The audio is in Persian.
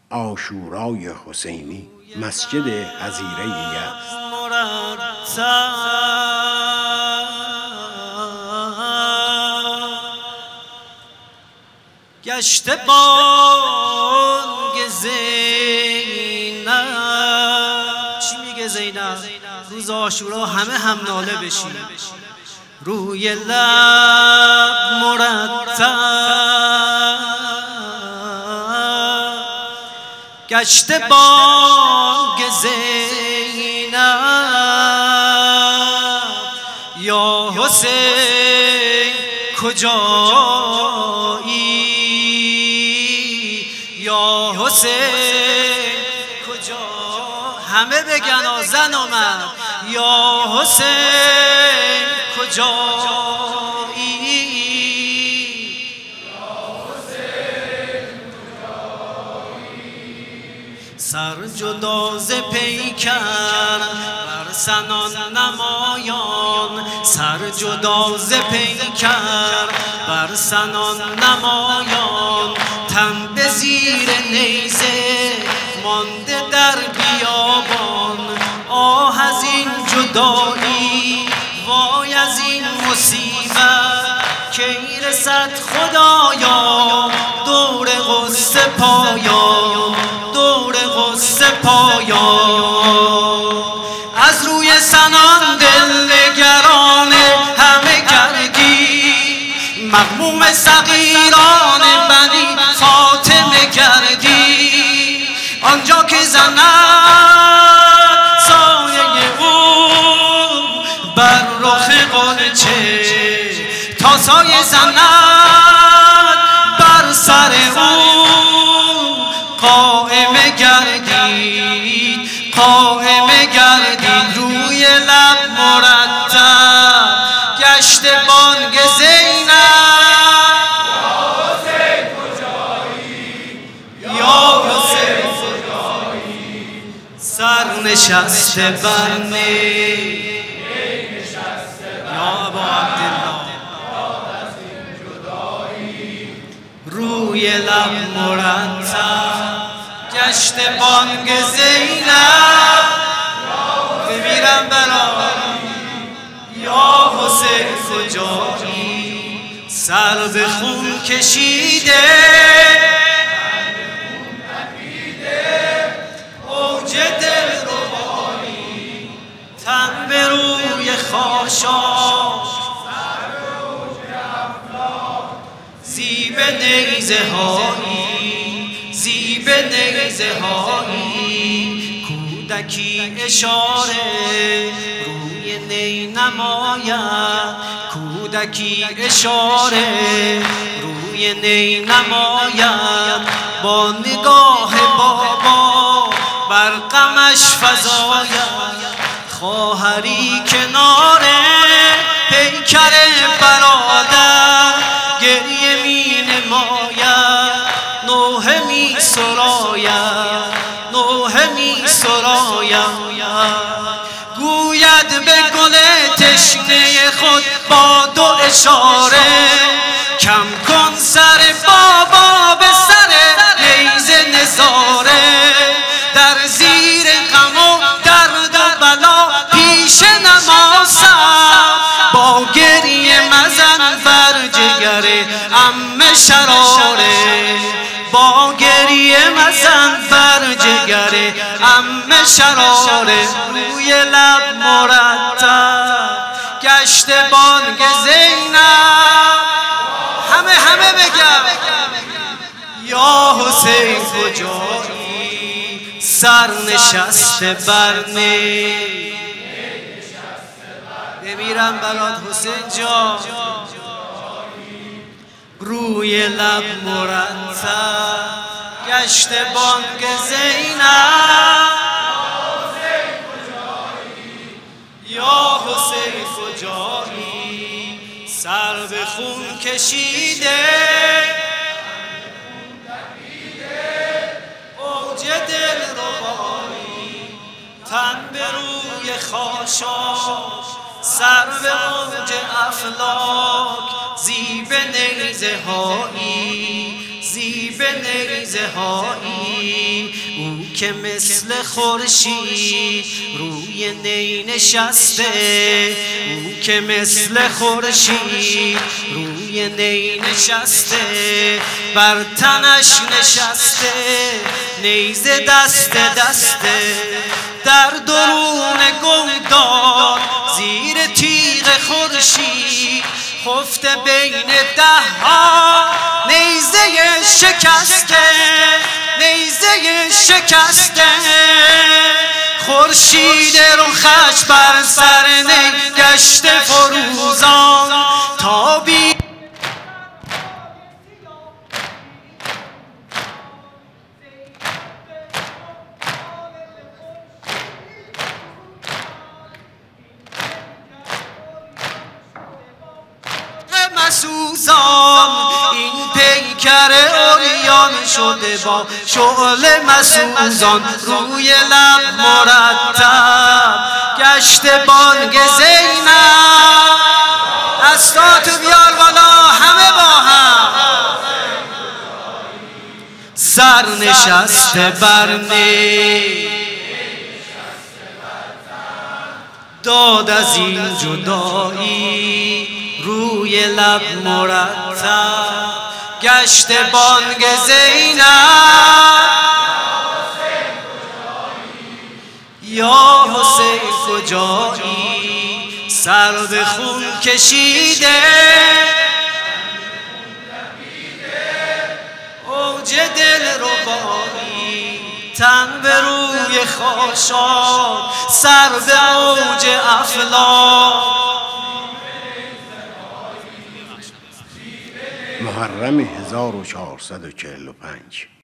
عاشورای حسینی مسجد حظیره یزد. گشته بانگ زینب. چی میگه زینب؟ روز عاشورا همه هم ناله بشین، روی لب مرتب گشته بانگ زینب. یا حسین کجایی؟ یا حسین کجا؟ همه بگن زن آمد. یا حسین کجایی؟ سر جدا ز پیکر بر سنان نمایان، سر جدا ز پیکر بر سنان نمایان، تن به زیر نیزه مانده در بیابان. آه از این جدایی، وای از این مصیبت، کی رسد خدایا دور غصه پایان، دور غصه پایان. از روی سنان دلنگران همه کردی، مغموم صغیران بنی فاطمه کردی. آنجا که زند سایه او بر رخ غنچه، تا سایه زند بر سر او قائمه گردید، قائمه گردید. روی لب مرتب گشته بانگ زینب. یا حسین کجایی؟ سر نشسته بر نی، یا ابا عبدالله. روی لب مرتب گشته بانگ زینب. بمیرم برای یا حسین کجایی؟ سر به خون کشیده، اوج دلربایی، تن به روی خاشاک، زیب نیزه هایی، زیب نیزه هایی. کودکی اشاره روی نی نماید، کودکی اشاره روی نی نماید. با نگاه بابا بر غمش فزاید، خواهری کنار پیکر برادر گریه می نماید. نوحه می سراید، نوحه می سراید. گوید به گل تشنه خود با دو اشاره، کم کن سر بابا به سر نیزه نظاره. در زیر غم و درد و بلا پیش نماسم، با گریه مزن بر جگر عمه شراره، با گریه مزن بر جگر عمه شراره. روی لب مرتب گشته بانگ زینب. همه بگم یا حسین کجایی؟ سر نشسته بر نی. بمیرم برات حسین جان. روی لب مرتب گشته بانگ زینب. یا حسین کجایی؟ سر به خون کشیده، اوج دلربایی، تن به روی خاشاک، سر به اوج افلاک. زیب نیزه هایی، زیب نیزه هایی. که مثل خورشید روی نی نشسته، او که مثل خورشید روی نی نشسته، بر تنش نشسته نیزه دست دسته، در درون گمدار زیر تیغ خورشید خفته بین دهها نیزه شکسته، نیزه شکسته. خورشید رخش بر سر نی گشته فروزان تا بی مسوزان این پیکر اوریان شده با شعله مسوزان، روی لب مرتب گشته بانگ زینب. دستاتو بیار بالا همه با هم، سر نشسته بر نی داد از این جدایی، روی لب مرتب گشته بانگ زینب. یا حسین کجایی سر به خون کشیده، اوج دل ربایی تن به روی خاشاک، سر به اوج افلاک. محرم 1445